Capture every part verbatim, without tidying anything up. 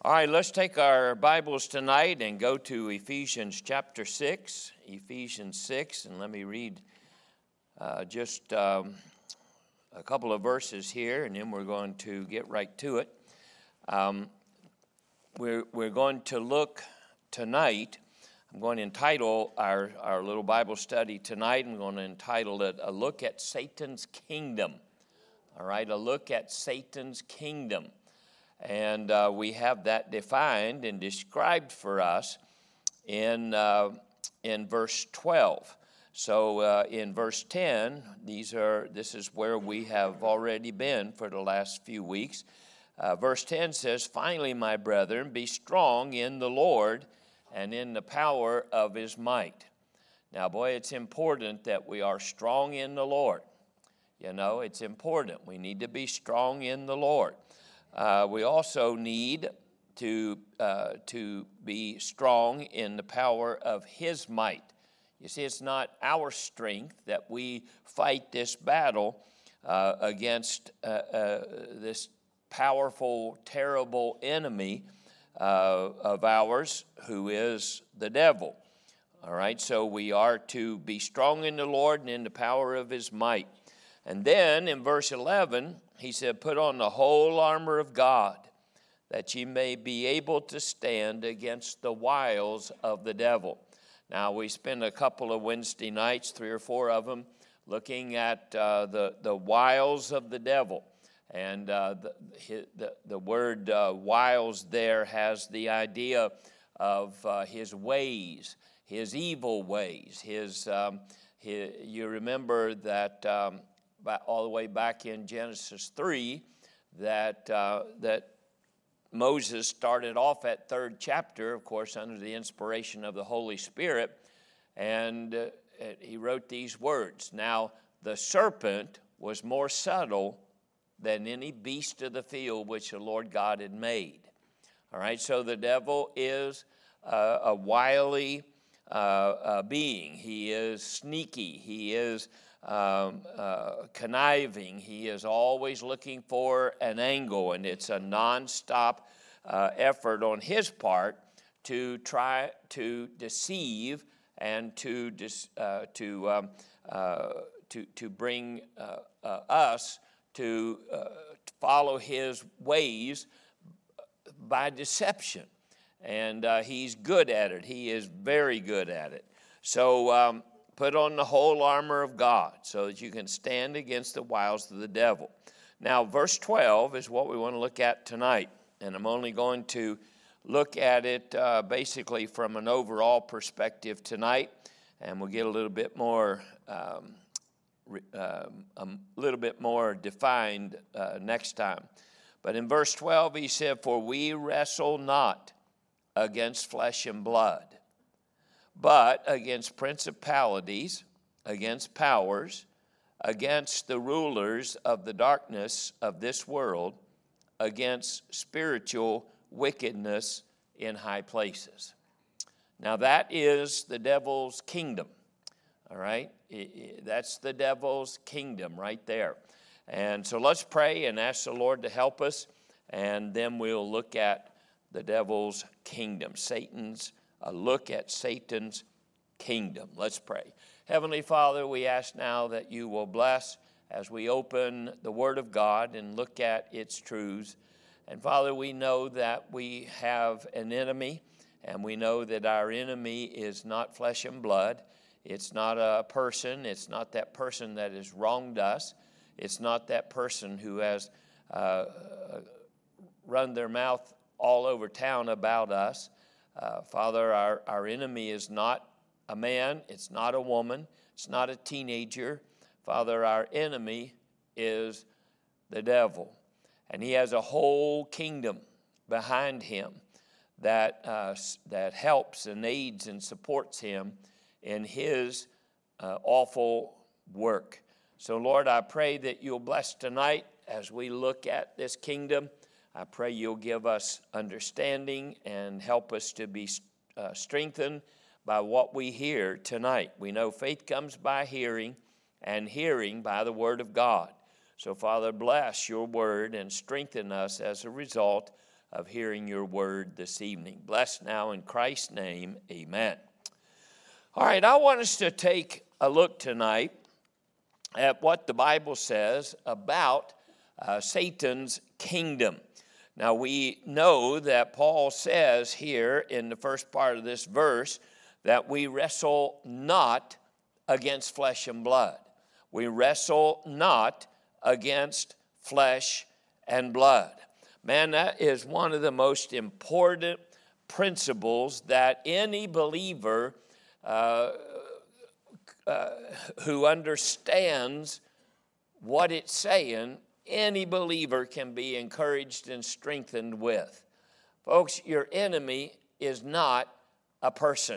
All right, let's take our Bibles tonight and go to Ephesians chapter six. Ephesians six, and let me read uh, just um, a couple of verses here, and then we're going to get right to it. Um, we're, we're going to look tonight. I'm going to entitle our, our little Bible study tonight, I'm going to entitle it, A Look at Satan's Kingdom. All right, a look at Satan's kingdom. And uh, we have that defined and described for us in, uh, in verse twelve. So uh, in verse ten, these are this is where we have already been for the last few weeks. Uh, verse ten says, "Finally, my brethren, be strong in the Lord and in the power of his might." Now, boy, it's important that we are strong in the Lord. You know, it's important. We need to be strong in the Lord. Uh, we also need to, uh, to be strong in the power of his might. You see, it's not our strength that we fight this battle uh, against uh, uh, this powerful, terrible enemy uh, of ours, who is the devil. All right, so we are to be strong in the Lord and in the power of his might. And then in verse eleven, he said, "Put on the whole armor of God, that ye may be able to stand against the wiles of the devil." Now, we spent a couple of Wednesday nights, three or four of them, looking at uh, the, the wiles of the devil. And uh, the, the, the word uh, wiles there has the idea of uh, his ways, his evil ways. His, um, his you remember that um, all the way back in Genesis three, that uh, that Moses started off at third chapter, of course, under the inspiration of the Holy Spirit, and uh, he wrote these words. "Now the serpent was more subtle than any beast of the field which the Lord God had made." All right, so the devil is uh, a wily uh, uh, being. He is sneaky. He is Um, uh, conniving. He is always looking for an angle, and it's a nonstop uh, effort on his part to try to deceive and to dis, uh, to, um, uh, to to bring uh, uh, us to uh, follow his ways by deception, and uh, he's good at it. He is very good at it. So. Um, Put on the whole armor of God so that you can stand against the wiles of the devil. Now, verse twelve is what we want to look at tonight. And I'm only going to look at it uh, basically from an overall perspective tonight. And we'll get a little bit more, um, uh, a little bit more defined uh, next time. But in verse twelve, he said, "For we wrestle not against flesh and blood, but against principalities, against powers, against the rulers of the darkness of this world, against spiritual wickedness in high places." Now that is the devil's kingdom, all right? That's the devil's kingdom right there. And so let's pray and ask the Lord to help us, and then we'll look at the devil's kingdom, Satan's A look at Satan's kingdom. Let's pray. Heavenly Father, we ask now that you will bless as we open the Word of God and look at its truths. And Father, we know that we have an enemy, and we know that our enemy is not flesh and blood. It's not a person. It's not that person that has wronged us. It's not that person who has uh, run their mouth all over town about us. Uh, Father, our, our enemy is not a man, it's not a woman, it's not a teenager. Father, our enemy is the devil. And he has a whole kingdom behind him that, uh, that helps and aids and supports him in his uh, awful work. So, Lord, I pray that you'll bless tonight as we look at this kingdom. I pray you'll give us understanding and help us to be uh, strengthened by what we hear tonight. We know faith comes by hearing, and hearing by the word of God. So, Father, bless your word and strengthen us as a result of hearing your word this evening. Bless now in Christ's name, amen. All right, I want us to take a look tonight at what the Bible says about uh, Satan's kingdom. Now, we know that Paul says here in the first part of this verse that we wrestle not against flesh and blood. We wrestle not against flesh and blood. Man, that is one of the most important principles that any believer uh, uh, who understands what it's saying, any believer can be encouraged and strengthened with. Folks, your enemy is not a person.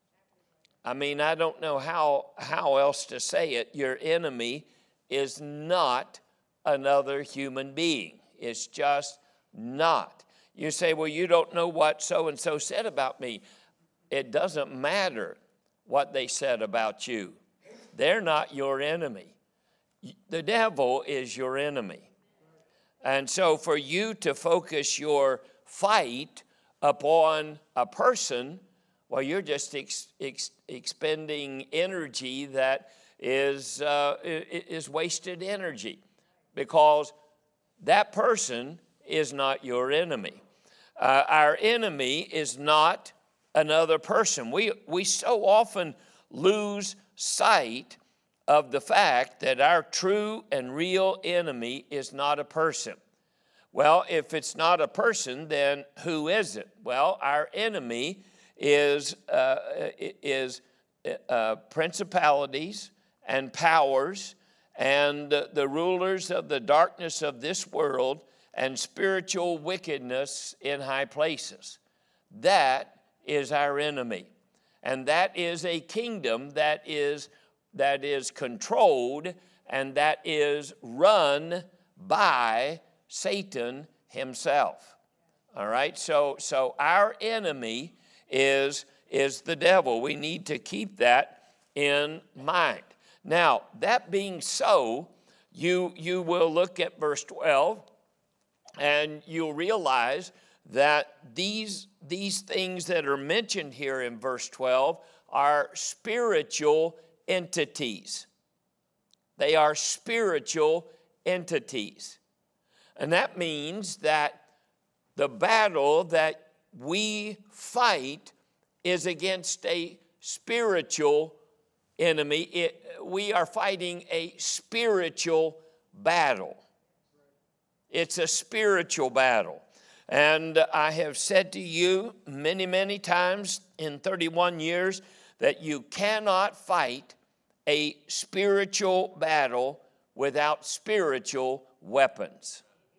I mean, I don't know how, how else to say it. Your enemy is not another human being. It's just not. You say, well, you don't know what so-and-so said about me. It doesn't matter what they said about you. They're not your enemy. The devil is your enemy. And so for you to focus your fight upon a person, well, you're just ex- ex- expending energy that is, uh, is wasted energy, because that person is not your enemy. Uh, our enemy is not another person. We, we so often lose sight of the fact that our true and real enemy is not a person. Well, if it's not a person, then who is it? Well, our enemy is, uh, is uh, principalities and powers and the rulers of the darkness of this world and spiritual wickedness in high places. That is our enemy. And that is a kingdom that is, that is controlled and that is run by Satan himself. All right? So, so our enemy is, is the devil. We need to keep that in mind. Now, that being so, you, you will look at verse twelve, and you'll realize that these, these things that are mentioned here in verse twelve are spiritual entities. They are spiritual entities. And that means that the battle that we fight is against a spiritual enemy. It, we are fighting a spiritual battle. It's a spiritual battle. And I have said to you many, many times in thirty-one years that you cannot fight a spiritual battle without spiritual weapons.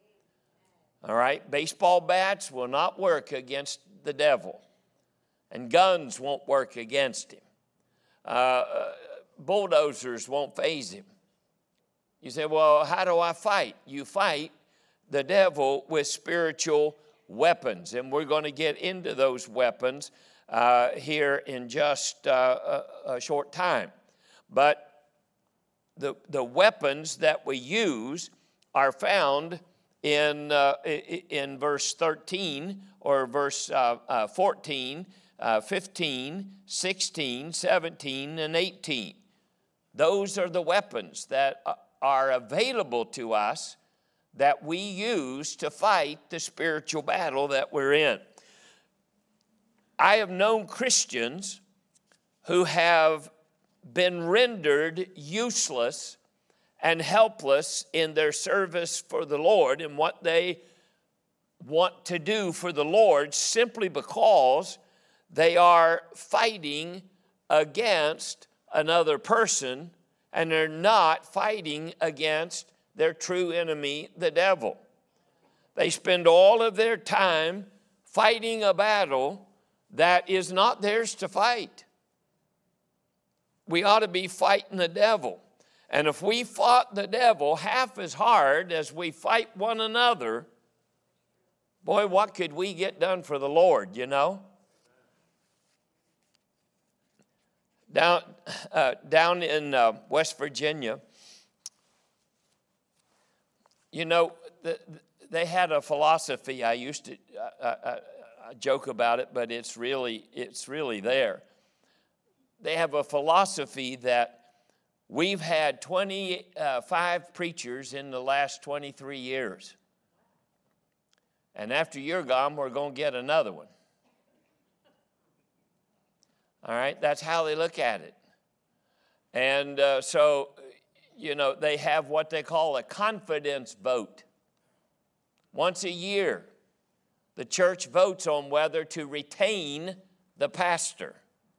All right? Baseball bats will not work against the devil, and guns won't work against him. Uh, bulldozers won't faze him. You say, well, how do I fight? You fight the devil with spiritual weapons, and we're going to get into those weapons uh, here in just uh, a, a short time. But the, the weapons that we use are found in, uh, in verse thirteen or verse uh, uh, fourteen, uh, fifteen, sixteen, seventeen, and eighteen. Those are the weapons that are available to us that we use to fight the spiritual battle that we're in. I have known Christians who have been rendered useless and helpless in their service for the Lord and what they want to do for the Lord simply because they are fighting against another person and they're not fighting against their true enemy, the devil. They spend all of their time fighting a battle that is not theirs to fight. We ought to be fighting the devil. And if we fought the devil half as hard as we fight one another, boy, what could we get done for the Lord, you know? Down, uh, down in uh, West Virginia, you know, the, they had a philosophy. I used to I, I, I joke about it, but it's really it's really there. They have a philosophy that we've had twenty-five preachers in the last twenty-three years. And after you're gone, we're going to get another one. All right, that's how they look at it. And uh, so, you know, they have what they call a confidence vote. Once a year, the church votes on whether to retain the pastor.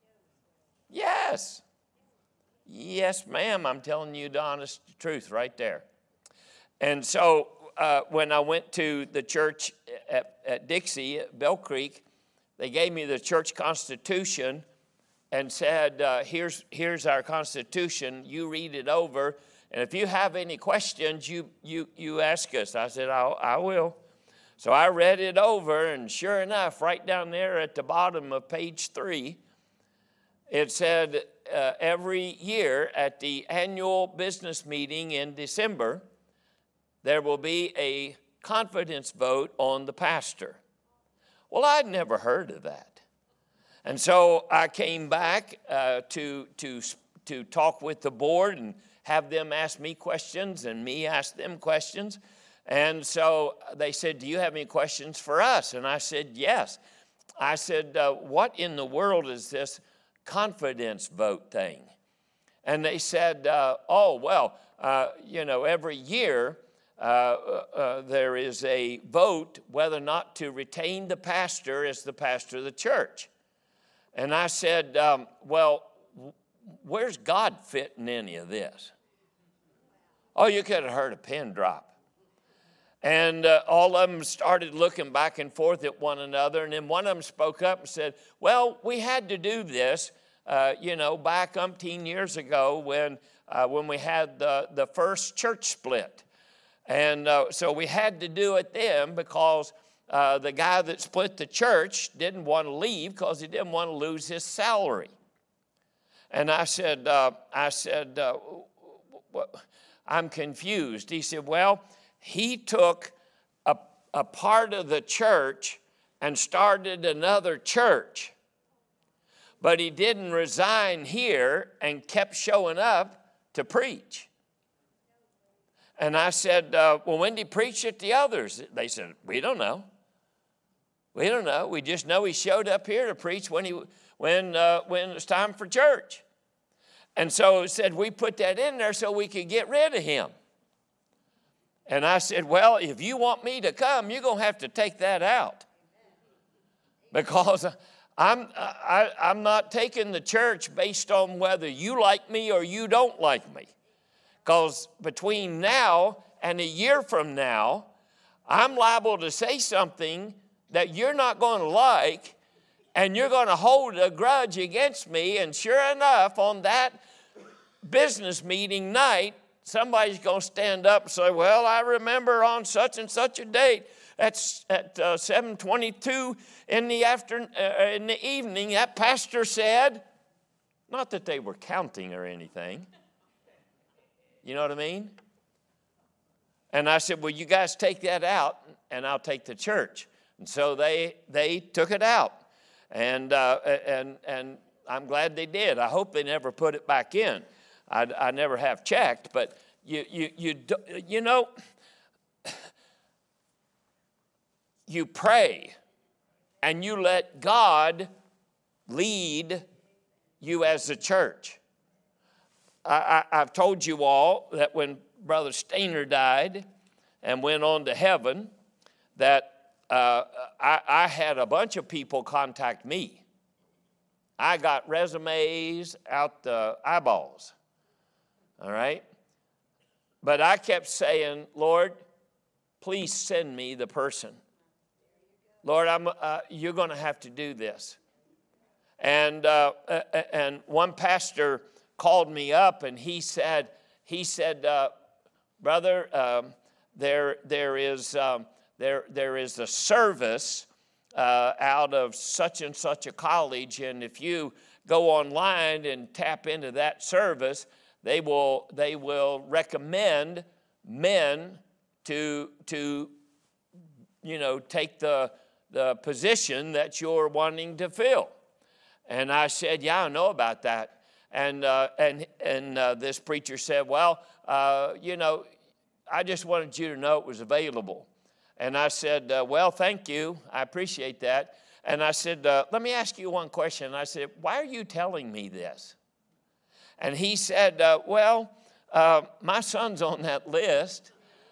Yes. Yes, ma'am, I'm telling you the honest truth right there. And so uh, when I went to the church at, at Dixie, at Bell Creek, they gave me the church constitution and said, uh, here's, here's our constitution, you read it over, and if you have any questions, you, you, you ask us. I said, I, I will. So I read it over, and sure enough, right down there at the bottom of page three, it said uh, every year at the annual business meeting in December, there will be a confidence vote on the pastor. Well, I'd never heard of that. And so I came back uh, to, to, to talk with the board and have them ask me questions and me ask them questions. And so they said, do you have any questions for us? And I said, yes. I said, uh, what in the world is this confidence vote thing? And they said, uh, oh, well, uh, you know, every year uh, uh, there is a vote whether or not to retain the pastor as the pastor of the church. And I said, um, well, where's God fit in any of this? Oh, you could have heard a pin drop. And uh, all of them started looking back and forth at one another. And then one of them spoke up and said, well, we had to do this, uh, you know, back umpteen years ago when, uh, when we had the, the first church split. And uh, so we had to do it then because uh, the guy that split the church didn't want to leave because he didn't want to lose his salary. And I said, uh, I said, uh, I'm confused. He said, well, he took a, a part of the church and started another church. But he didn't resign here and kept showing up to preach. And I said, uh, well, when did he preach at the others? They said, we don't know. We don't know. We just know he showed up here to preach when, he, when, uh, when it was time for church. And so it said we put that in there so we could get rid of him. And I said, well, if you want me to come, you're going to have to take that out. Because I'm, I, I'm not taking the church based on whether you like me or you don't like me. Because between now and a year from now, I'm liable to say something that you're not going to like, and you're going to hold a grudge against me. And sure enough, on that business meeting night, somebody's going to stand up and say, well, I remember on such and such a date at, at uh, seven twenty-two in the, after, uh, in the evening, that pastor said, not that they were counting or anything. You know what I mean? And I said, well, you guys take that out, and I'll take the church. And so they they took it out. And, uh, and, and I'm glad they did. I hope they never put it back in. I, I never have checked, but you, you, you, you know, you pray and you let God lead you as a church. I, I, I've told you all that when Brother Stainer died and went on to heaven, that uh, I, I had a bunch of people contact me. I got resumes out the eyeballs, all right? But I kept saying, Lord, please send me the person. Lord, I'm, uh, you're going to have to do this. And, uh, and one pastor called me up and he said, he said, uh, brother, um, there, there, is, um, there, there is a service uh, out of such and such a college, and if you go online and tap into that service, they will, they will recommend men to, to you know, take the, the position that you're wanting to fill. And I said, yeah, I know about that. And, uh, and, and uh, this preacher said, well, uh, you know, I just wanted you to know it was available. And I said, uh, well, thank you. I appreciate that. And I said, uh, let me ask you one question. And I said, why are you telling me this? And he said, uh, well, uh, my son's on that list.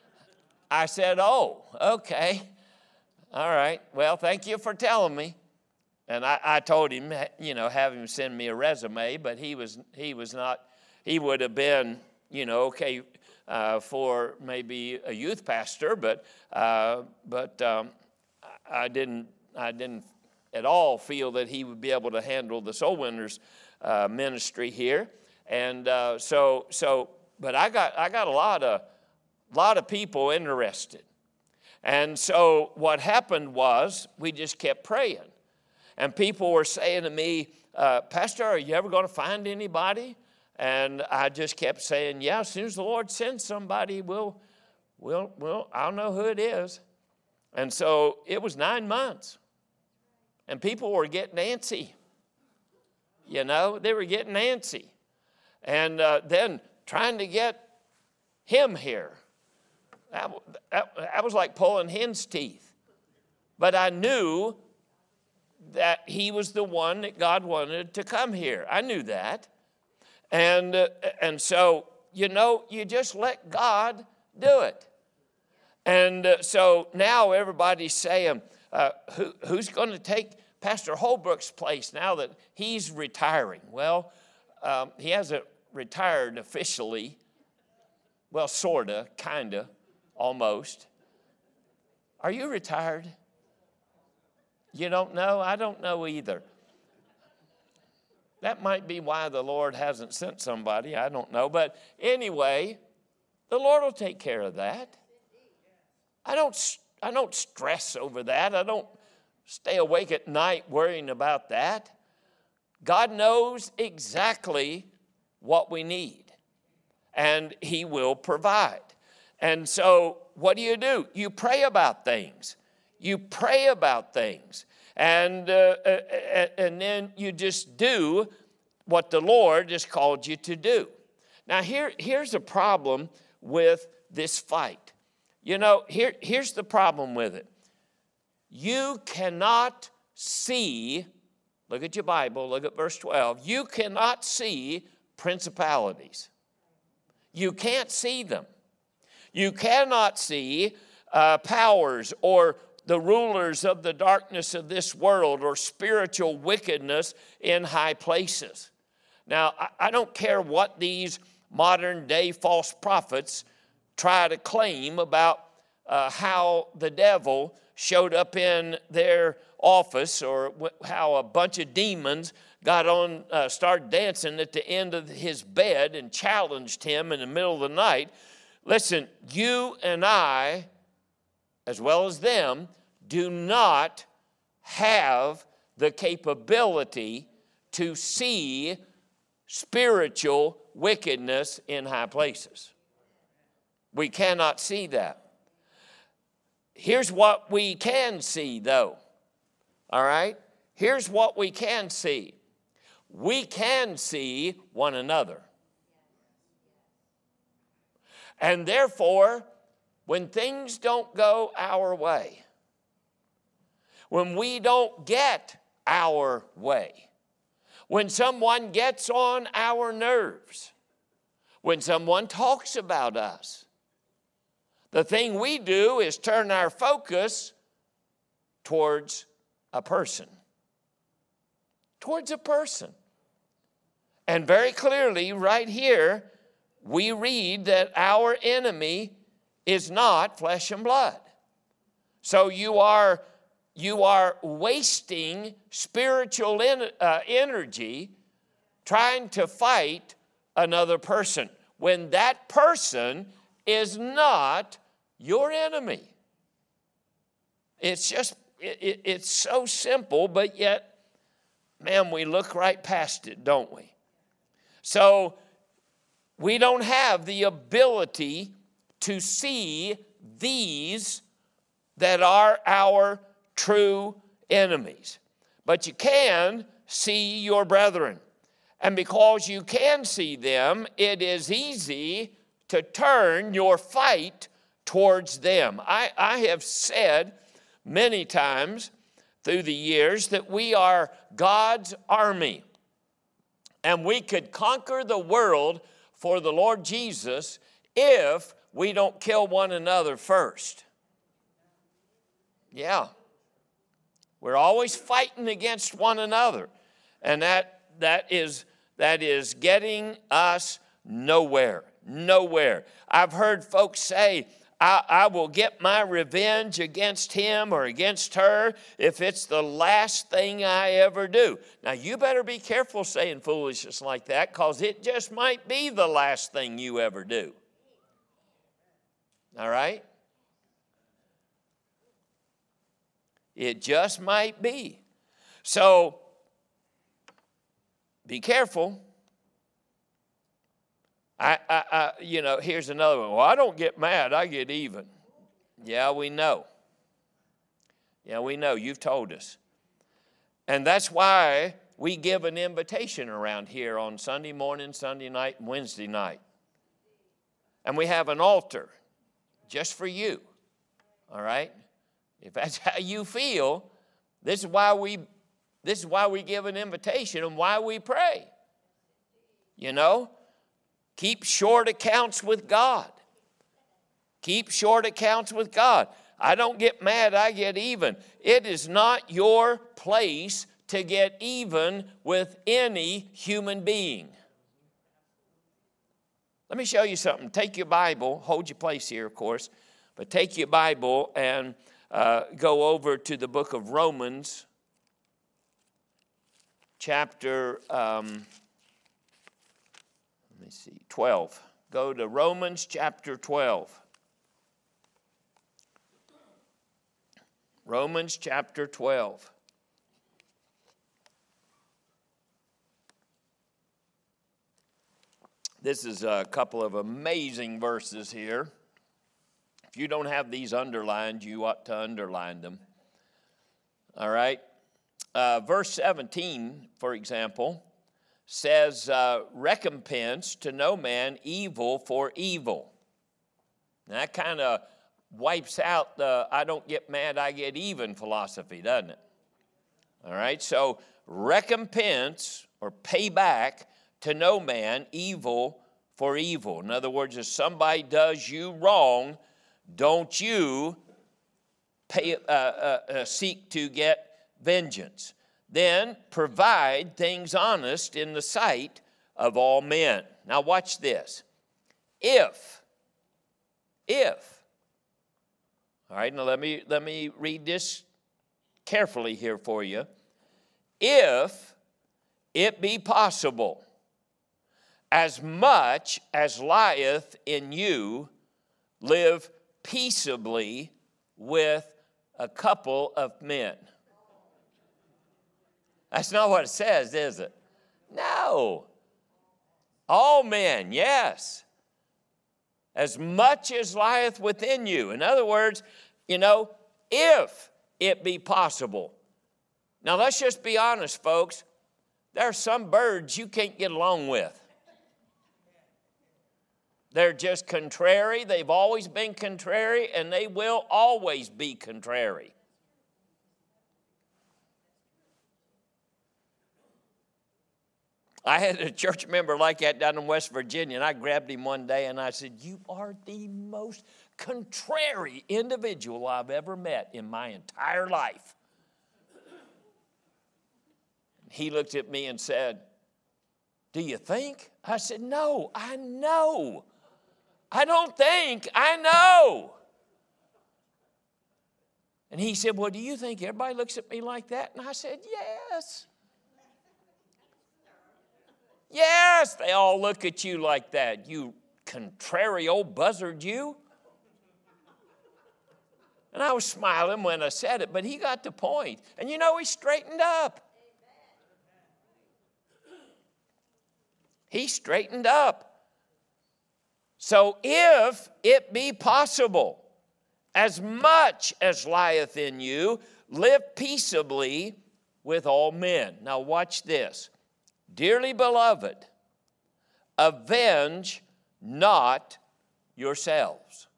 I said, oh, okay. All right. Well, thank you for telling me. And I, I told him, you know, have him send me a resume, but he was he was not, he would have been, you know, okay uh, for maybe a youth pastor, but uh, but um, I didn't I didn't at all feel that he would be able to handle the Soul Winners uh, ministry here, and uh, so so. But I got I got a lot of lot of people interested, and so what happened was we just kept praying. And people were saying to me, uh, Pastor, are you ever going to find anybody? And I just kept saying, yeah, as soon as the Lord sends somebody, we'll, we'll, we'll, I'll know who it is. And so it was nine months. And people were getting antsy. You know, they were getting antsy. And uh, then trying to get him here. That, that, that was like pulling hen's teeth. But I knew that he was the one that God wanted to come here. I knew that. And, uh, and so, you know, you just let God do it. And uh, so now everybody's saying, uh, who, who's going to take Pastor Holbrook's place now that he's retiring? Well, um, he hasn't retired officially. Well, sort of, kind of, almost. Are you retired? You don't know? I don't know either. That might be why the Lord hasn't sent somebody. I don't know. But anyway, the Lord will take care of that. I don't, I don't stress over that. I don't stay awake at night worrying about that. God knows exactly what we need, and He will provide. And so what do you do? You pray about things. You pray about things, and uh, uh, and then you just do what the Lord has called you to do. Now, here, here's a problem with this fight. You know, here, here's the problem with it. You cannot see, look at your Bible, look at verse twelve. You cannot see principalities. You can't see them. You cannot see uh, powers or the rulers of the darkness of this world or spiritual wickedness in high places. Now, I don't care what these modern day false prophets try to claim about uh, how the devil showed up in their office or how a bunch of demons got on, uh, started dancing at the end of his bed and challenged him in the middle of the night. Listen, you and I, as well as them, do not have the capability to see spiritual wickedness in high places. We cannot see that. Here's what we can see, though. All right? Here's what we can see. We can see one another. And therefore, when things don't go our way, when we don't get our way, when someone gets on our nerves, when someone talks about us, the thing we do is turn our focus towards a person. Towards a person. And very clearly, right here, we read that our enemy is not flesh and blood. So you are, you are wasting spiritual en- uh, energy trying to fight another person when that person is not your enemy. It's just, it, it, it's so simple, but yet, man, we look right past it, don't we? So we don't have the ability to see these that are our true enemies. But you can see your brethren. And because you can see them, it is easy to turn your fight towards them. I, I have said many times through the years that we are God's army. And we could conquer the world for the Lord Jesus if we don't kill one another first. Yeah. We're always fighting against one another. And that that is that is getting us nowhere. Nowhere. I've heard folks say, I, I will get my revenge against him or against her if it's the last thing I ever do. Now, you better be careful saying foolishness like that, because it just might be the last thing you ever do. All right? It just might be. So, be careful. I, I, I, you know, here's another one. Well, I don't get mad, I get even. Yeah, we know. Yeah, we know. You've told us. And that's why we give an invitation around here on Sunday morning, Sunday night, and Wednesday night. And we have an altar just for you. All right? If that's how you feel, this is why we, this is why we give an invitation and why we pray. You know? Keep short accounts with God. Keep short accounts with God. I don't get mad, I get even. It is not your place to get even with any human being. Let me show you something. Take your Bible, hold your place here, of course, but take your Bible and uh, go over to the book of Romans, chapter... Um, Let me see, twelve. Go to Romans chapter twelve. Romans chapter twelve. This is a couple of amazing verses here. If you don't have these underlined, you ought to underline them. All right. Uh, verse seventeen, for example, says, uh, recompense to no man evil for evil. Now, that kind of wipes out the I don't get mad, I get even philosophy, doesn't it? All right, so recompense or pay back to no man evil for evil. In other words, if somebody does you wrong, don't you pay, uh, uh, uh, seek to get vengeance. Then provide things honest in the sight of all men. Now watch this. If, if, all right, now let me, let me read this carefully here for you. If it be possible, as much as lieth in you, live peaceably with a couple of men. That's not what it says, is it? No. All men, yes. As much as lieth within you. In other words, you know, if it be possible. Now, let's just be honest, folks. There are some birds you can't get along with. They're just contrary. They've always been contrary, and they will always be contrary. I had a church member like that down in West Virginia, and I grabbed him one day and I said, you are the most contrary individual I've ever met in my entire life. He looked at me and said, do you think? I said, no, I know. I don't think, I know. And he said, well, do you think everybody looks at me like that? And I said, yes. Yes, they all look at you like that, you contrary old buzzard, you. And I was smiling when I said it, but he got the point. And you know, he straightened up. He straightened up. So if it be possible, as much as lieth in you, live peaceably with all men. Now watch this. Dearly beloved, avenge not yourselves,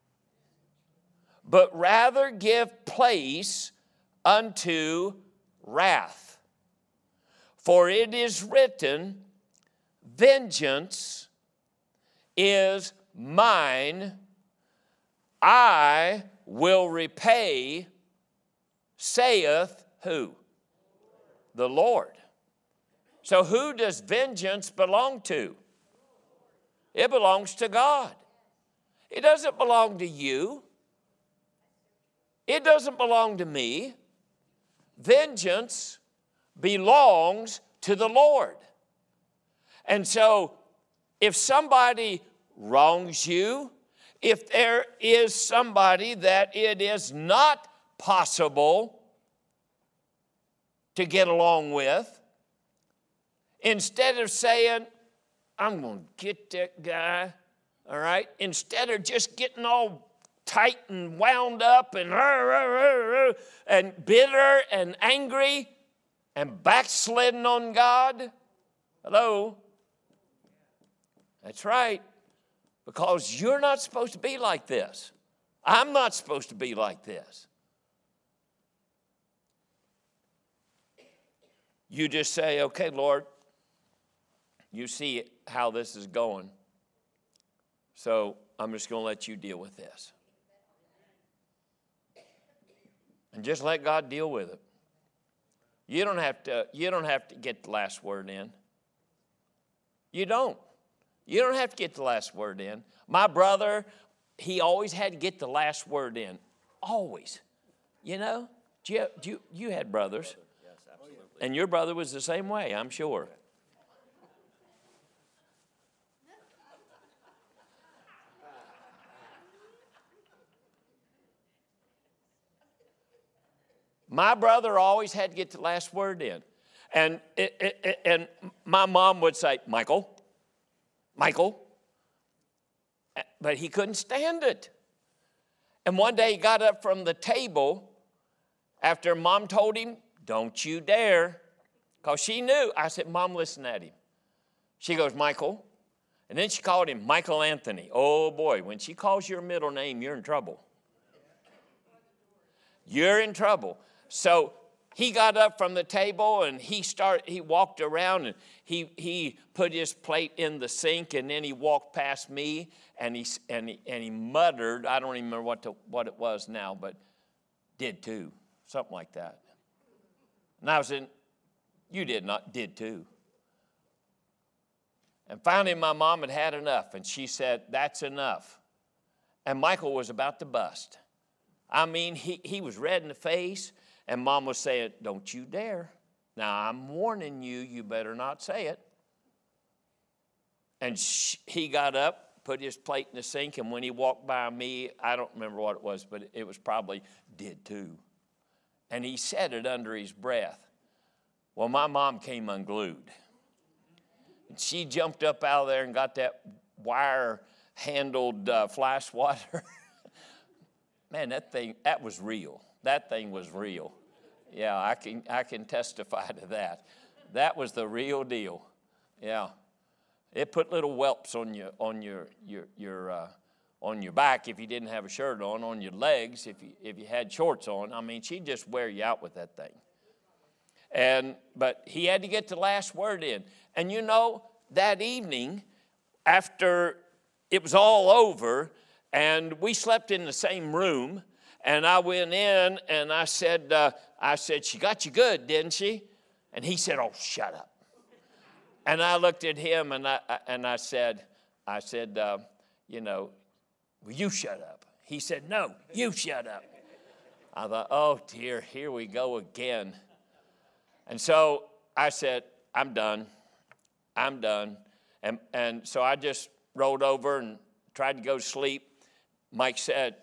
but rather give place unto wrath. For it is written, vengeance is mine, I will repay, saith who? The Lord. So who does vengeance belong to? It belongs to God. It doesn't belong to you. It doesn't belong to me. Vengeance belongs to the Lord. And so if somebody wrongs you, if there is somebody that it is not possible to get along with, instead of saying, I'm going to get that guy, all right? Instead of just getting all tight and wound up and, and bitter and angry and backslidden on God. Hello? That's right. Because you're not supposed to be like this. I'm not supposed to be like this. You just say, okay, Lord, you see how this is going, so I'm just going to let you deal with this. And just let God deal with it. You don't have to, you don't have to get the last word in. You don't. You don't have to get the last word in. My brother, he always had to get the last word in. Always. You know? You, you, you had brothers. And your brother was the same way, I'm sure. My brother always had to get the last word in. And, it, it, and my mom would say, Michael, Michael. But he couldn't stand it. And one day he got up from the table after Mom told him, don't you dare. Because she knew. I said, Mom, listen at him. She goes, Michael. And then she called him Michael Anthony. Oh, boy, when she calls your middle name, you're in trouble. You're in trouble. So he got up from the table and he started, he walked around and he, he put his plate in the sink, and then he walked past me and he, and he, and he muttered, I don't even remember what, to, what it was now, but did too, something like that. And I was in, you did not, did too. And finally my mom had had enough and she said, that's enough. And Michael was about to bust. I mean, he, he was red in the face. And Mom was saying, don't you dare. Now, I'm warning you, you better not say it. And she, he got up, put his plate in the sink, and when he walked by me, I don't remember what it was, but it was probably did too. And he said it under his breath. Well, my mom came unglued. And she jumped up out of there and got that wire-handled uh, fly swatter. Man, that thing, that was real. That thing was real. Yeah, I can I can testify to that. That was the real deal. Yeah, it put little whelps on your on your your your uh, on your back if you didn't have a shirt on, on your legs if you if you had shorts on. I mean, she'd just wear you out with that thing. And but he had to get the last word in. And you know, that evening, after it was all over, and we slept in the same room. And I went in and I said, uh, I said, she got you good, didn't she? And he said, oh, shut up. And I looked at him and I and I said, I said, uh, you know, will you shut up? He said, no, you shut up. I thought, oh dear, here we go again. And so I said, I'm done. I'm done. And and so I just rolled over and tried to go to sleep. Mike said,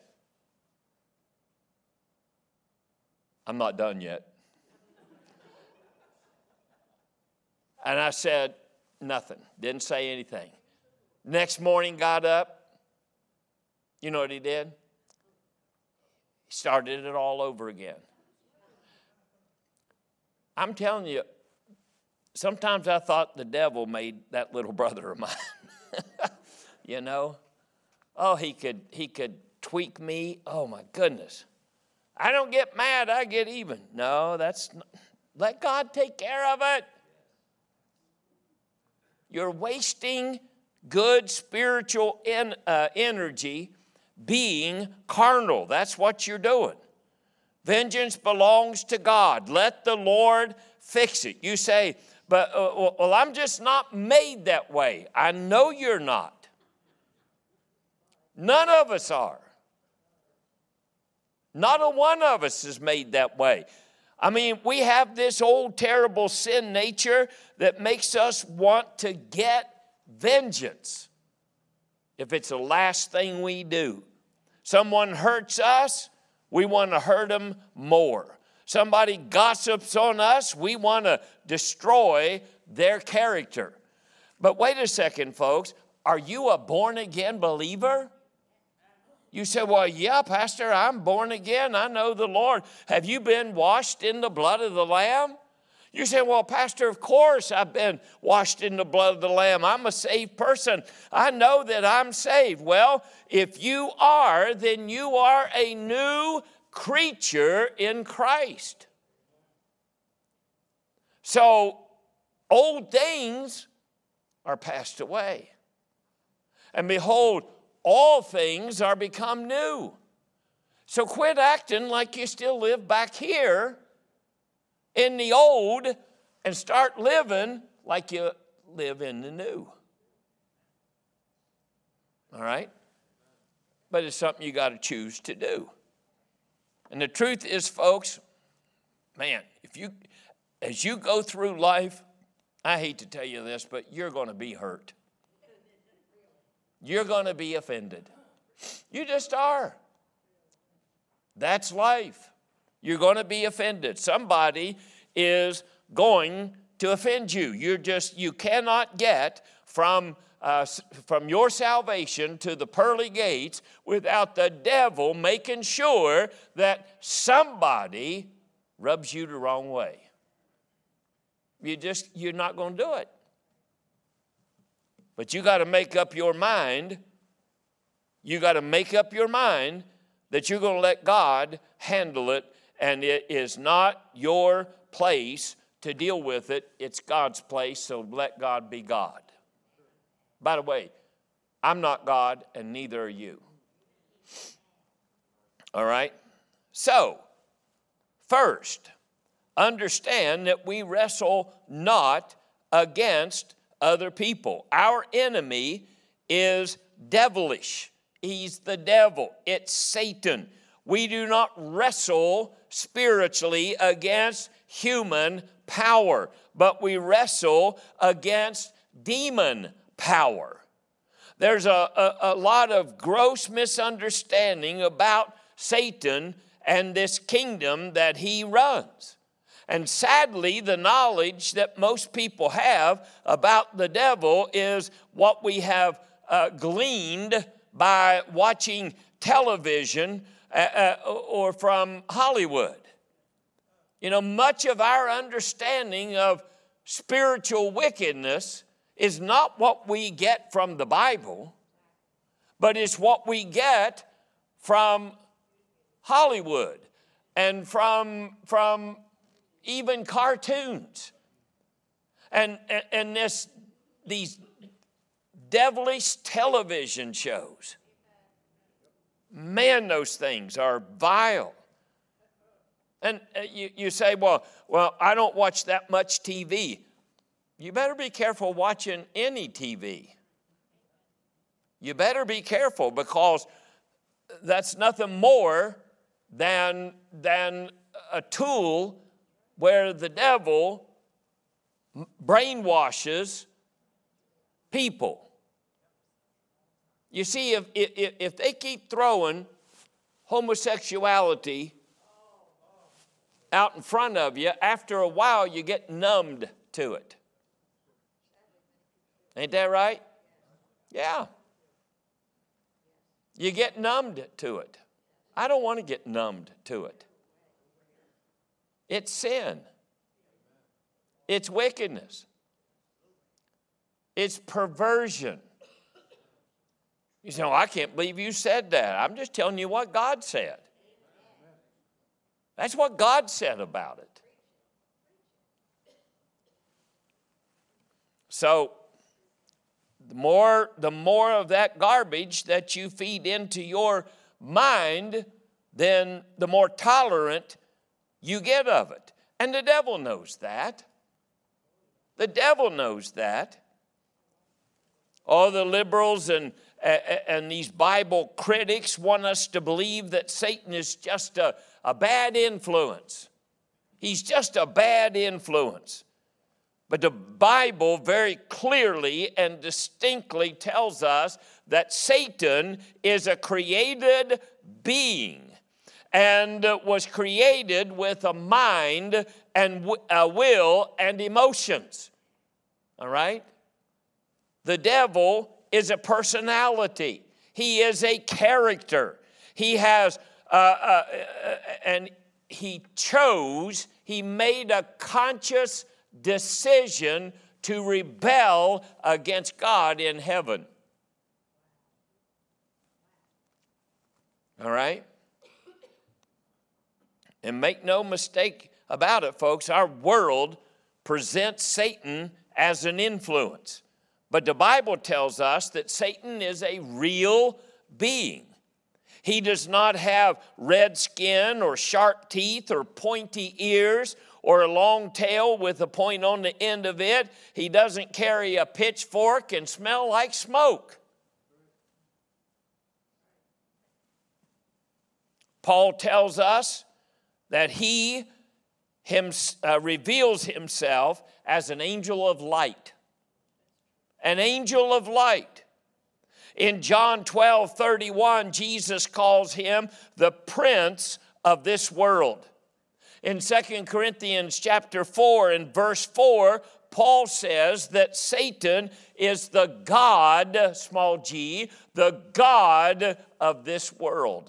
I'm not done yet. And I said nothing, didn't say anything. Next morning, got up. You know what he did? He started it all over again. I'm telling you, sometimes I thought the devil made that little brother of mine. You know? Oh, he could he could tweak me. Oh, my goodness. I don't get mad, I get even. No, that's not, let God take care of it. You're wasting good spiritual en, uh, energy being carnal. That's what you're doing. Vengeance belongs to God. Let the Lord fix it. You say, but uh, well, I'm just not made that way. I know you're not. None of us are. Not a one of us is made that way. I mean, we have this old terrible sin nature that makes us want to get vengeance if it's the last thing we do. Someone hurts us, we want to hurt them more. Somebody gossips on us, we want to destroy their character. But wait a second, folks. Are you a born-again believer? You say, well, yeah, Pastor, I'm born again. I know the Lord. Have you been washed in the blood of the Lamb? You say, well, Pastor, of course I've been washed in the blood of the Lamb. I'm a saved person. I know that I'm saved. Well, if you are, then you are a new creature in Christ. So old things are passed away. And behold, all things are become new. So quit acting like you still live back here in the old and start living like you live in the new. All right? But it's something you got to choose to do. And the truth is, folks, man, if you, as you go through life, I hate to tell you this, but you're going to be hurt. You're going to be offended. You just are. That's life. You're going to be offended. Somebody is going to offend you. You're just, you cannot get from, uh, from your salvation to the pearly gates without the devil making sure that somebody rubs you the wrong way. You just, you're not going to do it. But you got to make up your mind, you got to make up your mind that you're going to let God handle it, and it is not your place to deal with it. It's God's place, so let God be God. By the way, I'm not God, and neither are you. All right? So, first, understand that we wrestle not against other people. Our enemy is devilish. He's the devil. It's Satan. We do not wrestle spiritually against human power, but we wrestle against demon power. There's a, a, a lot of gross misunderstanding about Satan and this kingdom that he runs. And sadly, the knowledge that most people have about the devil is what we have uh, gleaned by watching television uh, uh, or from Hollywood. You know, much of our understanding of spiritual wickedness is not what we get from the Bible, but it's what we get from Hollywood and from, from even cartoons. And, and, and this, these devilish television shows. Man, those things are vile. And you, you say, well, well, I don't watch that much T V. You better be careful watching any T V. You better be careful, because that's nothing more than, than a tool where the devil brainwashes people. You see, if, if, if they keep throwing homosexuality out in front of you, after a while you get numbed to it. Ain't that right? Yeah. You get numbed to it. I don't want to get numbed to it. It's sin. It's wickedness. It's perversion. You say, oh, I can't believe you said that. I'm just telling you what God said. That's what God said about it. So, the more, the more of that garbage that you feed into your mind, then the more tolerant you get of it. And the devil knows that. The devil knows that. All the liberals and, and these Bible critics want us to believe that Satan is just a, a bad influence. He's just a bad influence. But the Bible very clearly and distinctly tells us that Satan is a created being and was created with a mind and a will and emotions. All right? The devil is a personality. He is a character. He has, uh, uh, uh, and he chose, he made a conscious decision to rebel against God in heaven. All right? And make no mistake about it, folks, our world presents Satan as an influence. But the Bible tells us that Satan is a real being. He does not have red skin or sharp teeth or pointy ears or a long tail with a point on the end of it. He doesn't carry a pitchfork and smell like smoke. Paul tells us that he him, uh, reveals himself as an angel of light. An angel of light. In John twelve thirty-one, Jesus calls him the prince of this world. In Second Corinthians chapter four and verse four, Paul says that Satan is the god, small g, the god of this world.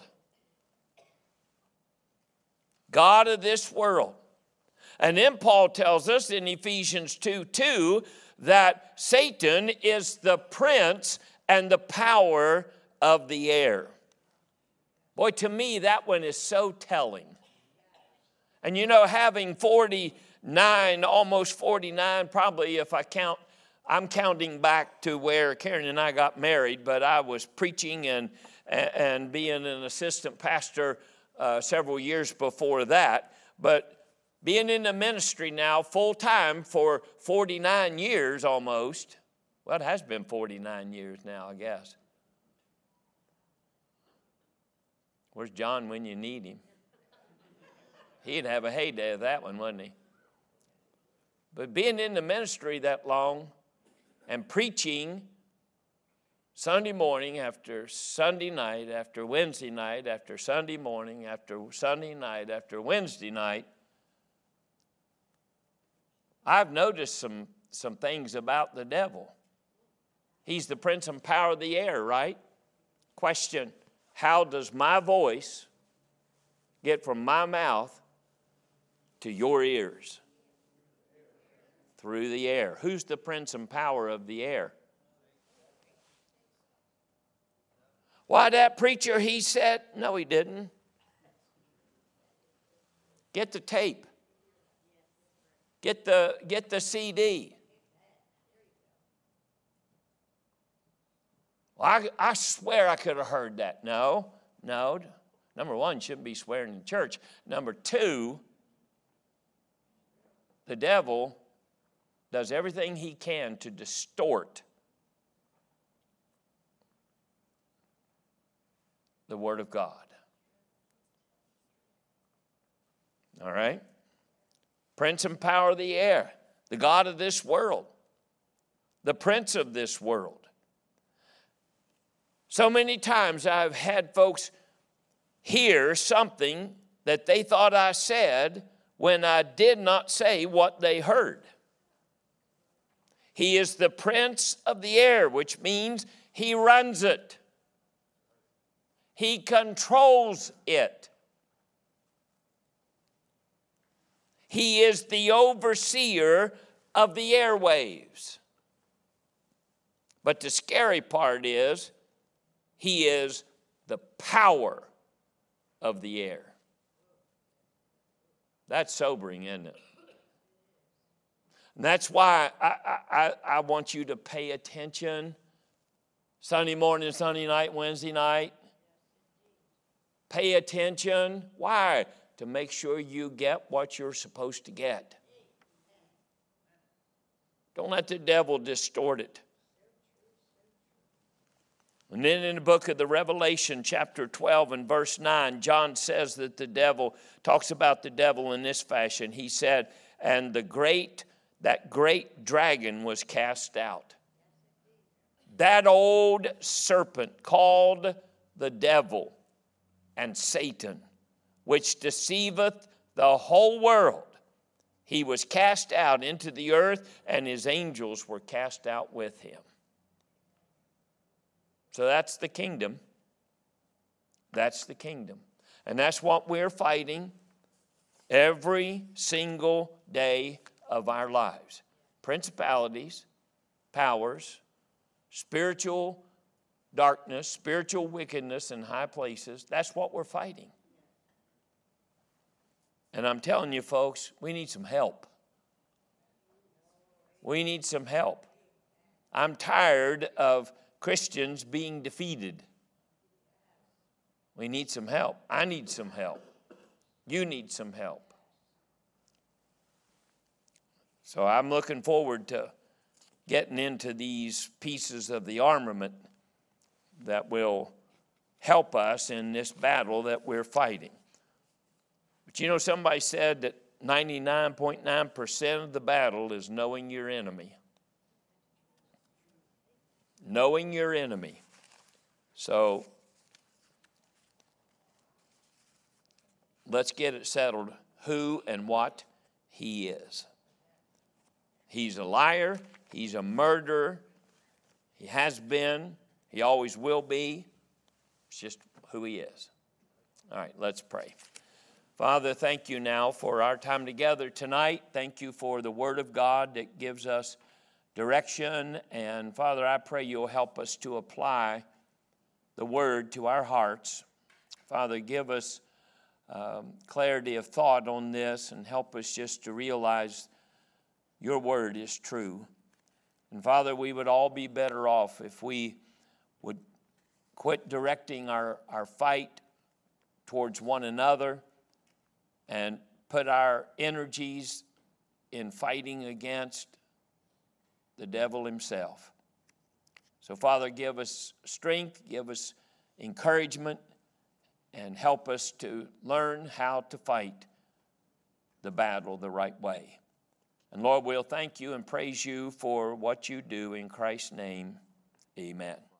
God of this world. And then Paul tells us in Ephesians two two that Satan is the prince and the power of the air. Boy, to me, that one is so telling. And you know, having forty-nine, almost forty-nine, probably if I count, I'm counting back to where Karen and I got married, but I was preaching and, and being an assistant pastor uh, several years before that. But being in the ministry now full time for forty-nine years almost. Well, it has been forty-nine years now, I guess. Where's John when you need him? He'd have a heyday of that one, wouldn't he? But being in the ministry that long and preaching Sunday morning after Sunday night, after Wednesday night, after Sunday morning, after Sunday night, after Wednesday night, I've noticed some, some things about the devil. He's the prince and power of the air, right? Question, how does my voice get from my mouth to your ears? Through the air. Who's the prince and power of the air? Why, that preacher, he said, no, he didn't. Get the tape. Get the, get the C D. Well, I, I swear I could have heard that. No, no. Number one, shouldn't be swearing in church. Number two, the devil does everything he can to distort the Word of God. All right? Prince and power of the air, the God of this world, the prince of this world. So many times I've had folks hear something that they thought I said when I did not say what they heard. He is the prince of the air, which means he runs it. He controls it. He is the overseer of the airwaves. But the scary part is, he is the power of the air. That's sobering, isn't it? And that's why I, I, I want you to pay attention. Sunday morning, Sunday night, Wednesday night. Pay attention. Why? To make sure you get what you're supposed to get. Don't let the devil distort it. And then in the book of the Revelation, chapter twelve and verse nine, John says that the devil, talks about the devil in this fashion. He said, and the great, that great dragon was cast out. That old serpent called the devil and Satan, which deceiveth the whole world. He was cast out into the earth, and his angels were cast out with him. So that's the kingdom. That's the kingdom. And that's what we're fighting every single day of our lives. Principalities, powers, spiritual darkness, spiritual wickedness in high places. That's what we're fighting. And I'm telling you, folks, we need some help. We need some help. I'm tired of Christians being defeated. We need some help. I need some help. You need some help. So I'm looking forward to getting into these pieces of the armament that will help us in this battle that we're fighting. But you know, somebody said that ninety-nine point nine percent of the battle is knowing your enemy. Knowing your enemy. So let's get it settled who and what he is. He's a liar. He's a murderer. He has been. He always will be. It's just who he is. All right, let's pray. Father, thank you now for our time together tonight. Thank you for the Word of God that gives us direction. And Father, I pray you'll help us to apply the Word to our hearts. Father, give us um, clarity of thought on this and help us just to realize your Word is true. And Father, we would all be better off if we would quit directing our, our fight towards one another and put our energies in fighting against the devil himself. So, Father, give us strength, give us encouragement, and help us to learn how to fight the battle the right way. And Lord, we'll thank you and praise you for what you do in Christ's name. Amen.